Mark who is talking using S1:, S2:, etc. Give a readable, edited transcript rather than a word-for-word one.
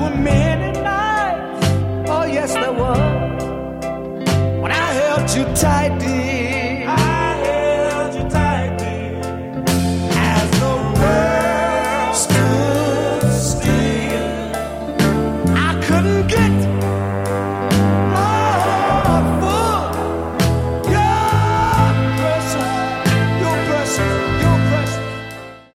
S1: were many nights, oh yes there were, when I held you tight.